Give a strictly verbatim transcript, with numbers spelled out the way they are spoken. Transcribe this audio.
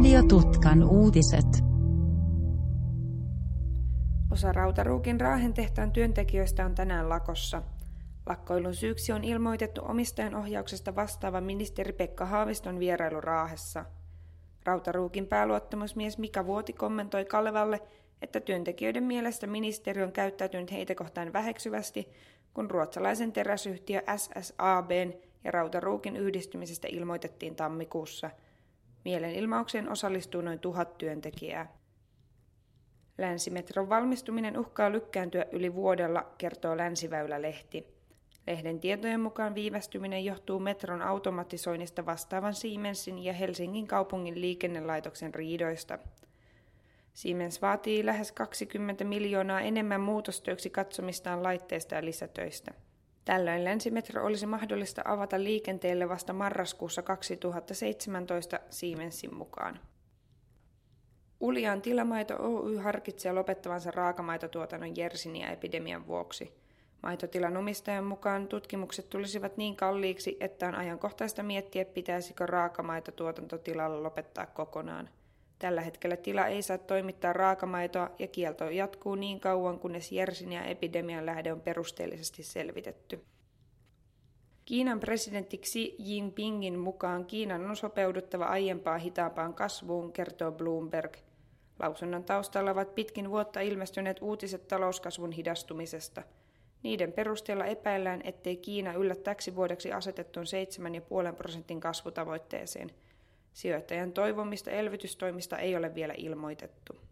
Radiotutkan uutiset. Osa Rautaruukin Raahen tehtaan työntekijöistä on tänään lakossa. Lakkoilun syyksi on ilmoitettu omistajan ohjauksesta vastaava ministeri Pekka Haaviston vierailu Raahessa. Rautaruukin pääluottamusmies Mika Vuoti kommentoi Kalevalle, että työntekijöiden mielestä ministeri on käyttäytynyt heitä kohtaan väheksyvästi, kun ruotsalaisen teräsyhtiö S S A B:n ja Rautaruukin yhdistymisestä ilmoitettiin tammikuussa. Mielenilmaukseen osallistuu noin tuhat työntekijää. Länsimetron valmistuminen uhkaa lykkääntyä yli vuodella, kertoo Länsiväylä-lehti. Lehden tietojen mukaan viivästyminen johtuu metron automatisoinnista vastaavan Siemensin ja Helsingin kaupungin liikennelaitoksen riidoista. Siemens vaatii lähes kaksikymmentä miljoonaa enemmän muutostöiksi katsomistaan laitteista ja lisätöistä. Tällöin Länsimetro olisi mahdollista avata liikenteelle vasta marraskuussa kaksituhattaseitsemäntoista Siemensin mukaan. Uljaan Tilamaito Oy harkitsee lopettavansa raakamaitotuotannon Yersinia-epidemian vuoksi. Maitotilan omistajan mukaan tutkimukset tulisivat niin kalliiksi, että on ajankohtaista miettiä, pitäisikö raakamaitotuotanto tilalla lopettaa kokonaan. Tällä hetkellä tila ei saa toimittaa raakamaitoa ja kielto jatkuu niin kauan, kunnes Yersinia-epidemian lähde on perusteellisesti selvitetty. Kiinan presidentti Xi Jinpingin mukaan Kiinan on sopeuduttava aiempaa hitaampaan kasvuun, kertoo Bloomberg. Lausunnon taustalla ovat pitkin vuotta ilmestyneet uutiset talouskasvun hidastumisesta. Niiden perusteella epäillään, ettei Kiina yllä täksi vuodeksi asetettuun seitsemän pilkku viisi prosentin kasvutavoitteeseen. Sijoittajan toivomista elvytystoimista ei ole vielä ilmoitettu.